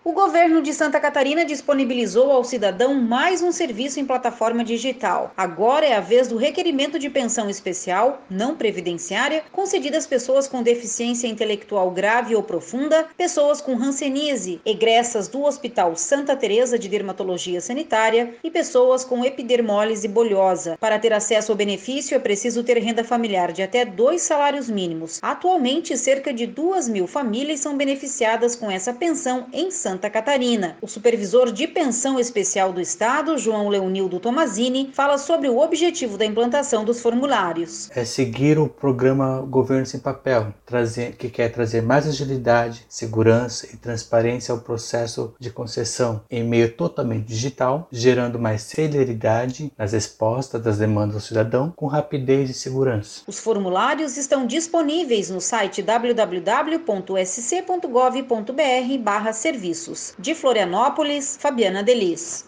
O governo de Santa Catarina disponibilizou ao cidadão mais um serviço em plataforma digital. Agora é a vez do requerimento de pensão especial, não previdenciária, concedida às pessoas com deficiência intelectual grave ou profunda, pessoas com hanseníase, egressas do Hospital Santa Teresa de Dermatologia Sanitária e pessoas com epidermólise bolhosa. Para ter acesso ao benefício é preciso ter renda familiar de até 2 salários mínimos. Atualmente, cerca de 2.000 famílias são beneficiadas com essa pensão em Santa Catarina. O supervisor de pensão especial do Estado, João Leonildo Tomazini, fala sobre o objetivo da implantação dos formulários. É seguir o programa Governo Sem Papel, que quer trazer mais agilidade, segurança e transparência ao processo de concessão em meio totalmente digital, gerando mais celeridade nas respostas das demandas do cidadão com rapidez e segurança. Os formulários estão disponíveis no site www.sc.gov.br/serviços. De Florianópolis, Fabiana Delis.